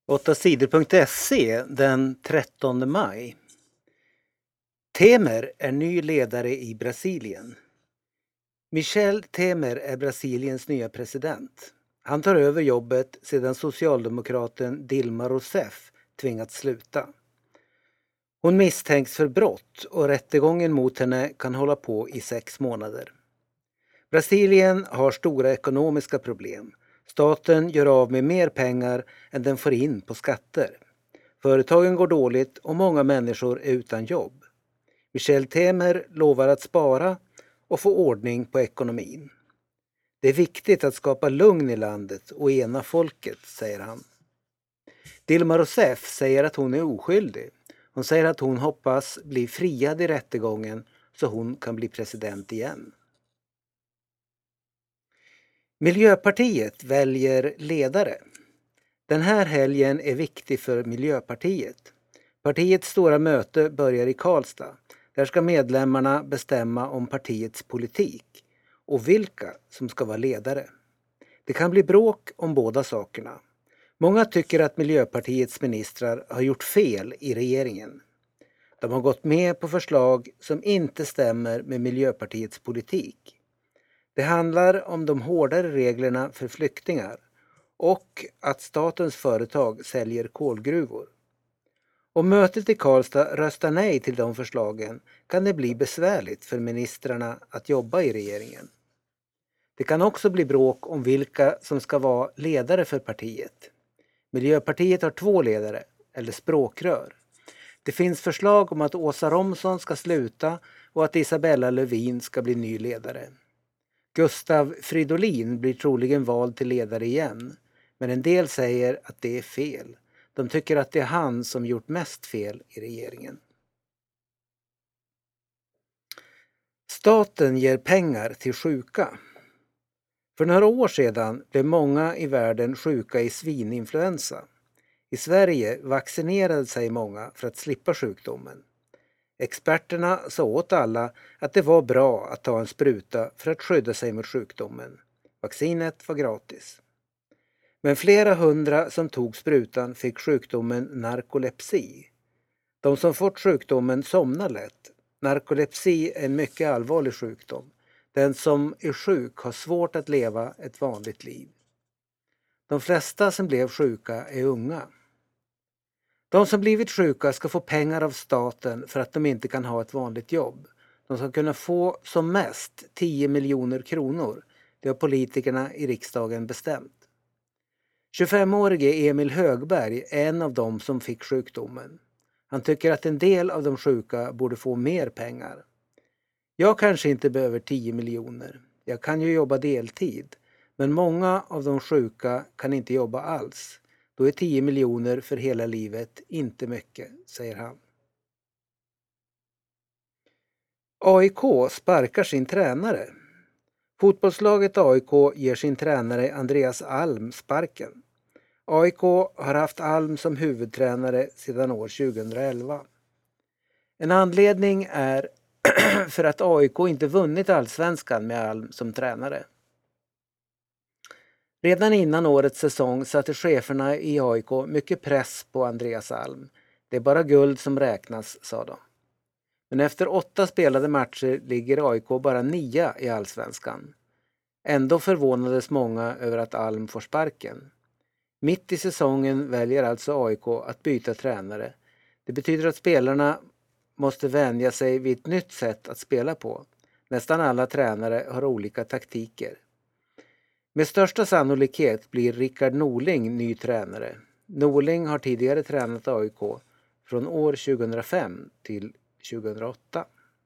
8sidor.se den 13 maj. Temer är ny ledare i Brasilien. Michel Temer är Brasiliens nya president. Han tar över jobbet sedan socialdemokraten Dilma Rousseff tvingats sluta. Hon misstänks för brott och rättegången mot henne kan hålla på i 6 månader. Brasilien har stora ekonomiska problem. Staten gör av med mer pengar än den får in på skatter. Företagen går dåligt och många människor är utan jobb. Michel Temer lovar att spara och få ordning på ekonomin. Det är viktigt att skapa lugn i landet och ena folket, säger han. Dilma Rousseff säger att hon är oskyldig. Hon säger att hon hoppas bli friad i rättegången så hon kan bli president igen. Miljöpartiet väljer ledare. Den här helgen är viktig för Miljöpartiet. Partiets stora möte börjar i Karlstad. Där ska medlemmarna bestämma om partiets politik och vilka som ska vara ledare. Det kan bli bråk om båda sakerna. Många tycker att Miljöpartiets ministrar har gjort fel i regeringen. De har gått med på förslag som inte stämmer med Miljöpartiets politik. Det handlar om de hårdare reglerna för flyktingar och att statens företag säljer kolgruvor. Om mötet i Karlstad röstar nej till de förslagen kan det bli besvärligt för ministrarna att jobba i regeringen. Det kan också bli bråk om vilka som ska vara ledare för partiet. Miljöpartiet har 2 ledare, eller språkrör. Det finns förslag om att Åsa Romson ska sluta och att Isabella Lövin ska bli ny ledare. Gustav Fridolin blir troligen vald till ledare igen, men en del säger att det är fel. De tycker att det är han som gjort mest fel i regeringen. Staten ger pengar till sjuka. För några år sedan blev många i världen sjuka i svininfluensa. I Sverige vaccinerade sig många för att slippa sjukdomen. Experterna sa åt alla att det var bra att ta en spruta för att skydda sig mot sjukdomen. Vaccinet var gratis. Men flera hundra som tog sprutan fick sjukdomen narkolepsi. De som fått sjukdomen somnar lätt. Narkolepsi är en mycket allvarlig sjukdom. Den som är sjuk har svårt att leva ett vanligt liv. De flesta som blev sjuka är unga. De som blivit sjuka ska få pengar av staten för att de inte kan ha ett vanligt jobb. De ska kunna få som mest 10 miljoner kronor. Det har politikerna i riksdagen bestämt. 25-årige Emil Högberg är en av dem som fick sjukdomen. Han tycker att en del av de sjuka borde få mer pengar. Jag kanske inte behöver 10 miljoner. Jag kan ju jobba deltid. Men många av de sjuka kan inte jobba alls. Då är 10 miljoner för hela livet inte mycket, säger han. AIK sparkar sin tränare. Fotbollslaget AIK ger sin tränare Andreas Alm sparken. AIK har haft Alm som huvudtränare sedan år 2011. En anledning är för att AIK inte vunnit allsvenskan med Alm som tränare. Redan innan årets säsong satte cheferna i AIK mycket press på Andreas Alm. Det är bara guld som räknas, sa de. Men efter 8 spelade matcher ligger AIK bara 9 i allsvenskan. Ändå förvånades många över att Alm får sparken. Mitt i säsongen väljer alltså AIK att byta tränare. Det betyder att spelarna måste vänja sig vid ett nytt sätt att spela på. Nästan alla tränare har olika taktiker. Med största sannolikhet blir Rickard Norling ny tränare. Norling har tidigare tränat AIK från år 2005 till 2008.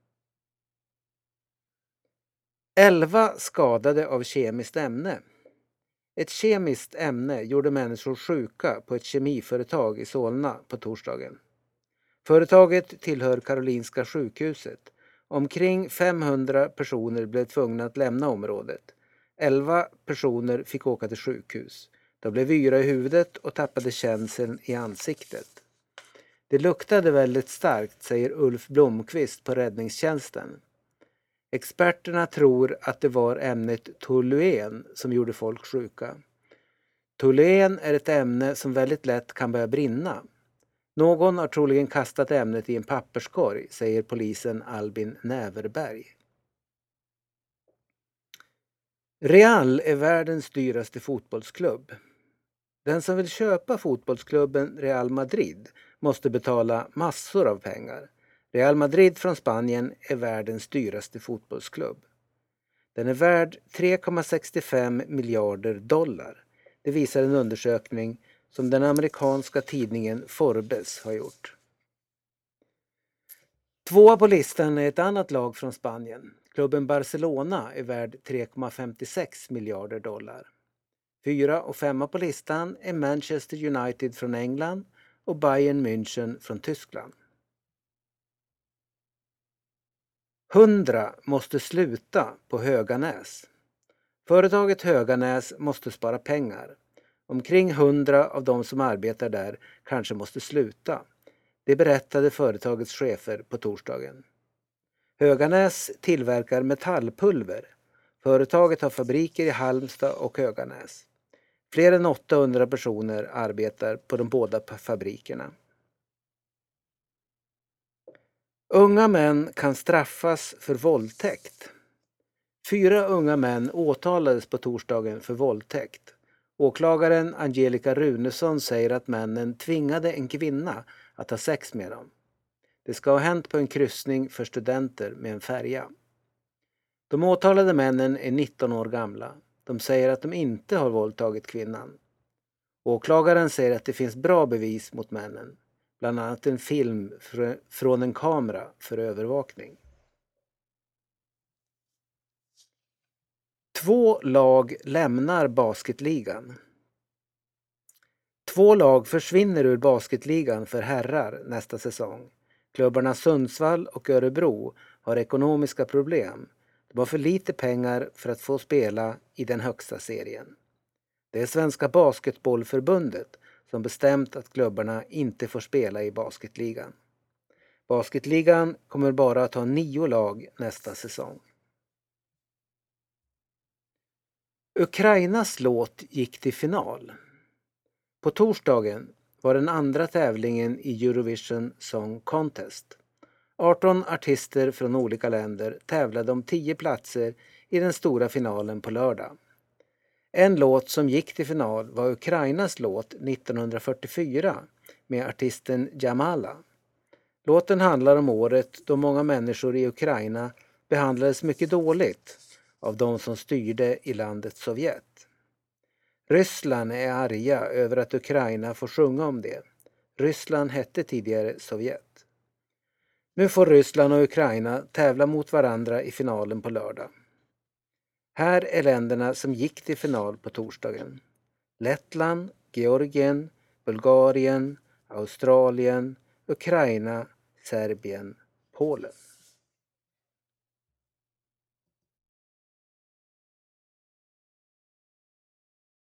11 skadade av kemiskt ämne. Ett kemiskt ämne gjorde människor sjuka på ett kemiföretag i Solna på torsdagen. Företaget tillhör Karolinska sjukhuset. Omkring 500 personer blev tvungna att lämna området. 11 personer fick åka till sjukhus. De blev yra i huvudet och tappade känseln i ansiktet. Det luktade väldigt starkt, säger Ulf Blomqvist på räddningstjänsten. Experterna tror att det var ämnet toluen som gjorde folk sjuka. Toluen är ett ämne som väldigt lätt kan börja brinna. Någon har troligen kastat ämnet i en papperskorg, säger polisen Albin Näverberg. Real är världens dyraste fotbollsklubb. Den som vill köpa fotbollsklubben Real Madrid måste betala massor av pengar. Real Madrid från Spanien är världens dyraste fotbollsklubb. Den är värd 3,65 miljarder dollar. Det visar en undersökning som den amerikanska tidningen Forbes har gjort. Tvåa på listan är ett annat lag från Spanien. Klubben Barcelona är värd 3,56 miljarder dollar. 4 och 5 på listan är Manchester United från England och Bayern München från Tyskland. 100 måste sluta på Höganäs. Företaget Höganäs måste spara pengar. Omkring 100 av de som arbetar där kanske måste sluta. Det berättade företagets chefer på torsdagen. Höganäs tillverkar metallpulver. Företaget har fabriker i Halmstad och Höganäs. Fler än 800 personer arbetar på de båda fabrikerna. Unga män kan straffas för våldtäkt. 4 unga män åtalades på torsdagen för våldtäkt. Åklagaren Angelica Runesson säger att männen tvingade en kvinna att ha sex med dem. Det ska ha hänt på en kryssning för studenter med en färja. De åtalade männen är 19 år gamla. De säger att de inte har våldtagit kvinnan. Åklagaren säger att det finns bra bevis mot männen. Bland annat en film från en kamera för övervakning. 2 lag lämnar basketligan. 2 lag försvinner ur basketligan för herrar nästa säsong. Klubbarna Sundsvall och Örebro har ekonomiska problem. De har för lite pengar för att få spela i den högsta serien. Det är Svenska Basketbollförbundet som bestämt att klubbarna inte får spela i basketligan. Basketligan kommer bara att ha 9 lag nästa säsong. Ukrainas låt gick till final. På torsdagen var den andra tävlingen i Eurovision Song Contest. 18 artister från olika länder tävlade om 10 platser i den stora finalen på lördag. En låt som gick till final var Ukrainas låt 1944 med artisten Jamala. Låten handlar om året då många människor i Ukraina behandlades mycket dåligt av de som styrde i landet Sovjet. Ryssland är arga över att Ukraina får sjunga om det. Ryssland hette tidigare Sovjet. Nu får Ryssland och Ukraina tävla mot varandra i finalen på lördag. Här är länderna som gick till final på torsdagen. Lettland, Georgien, Bulgarien, Australien, Ukraina, Serbien, Polen.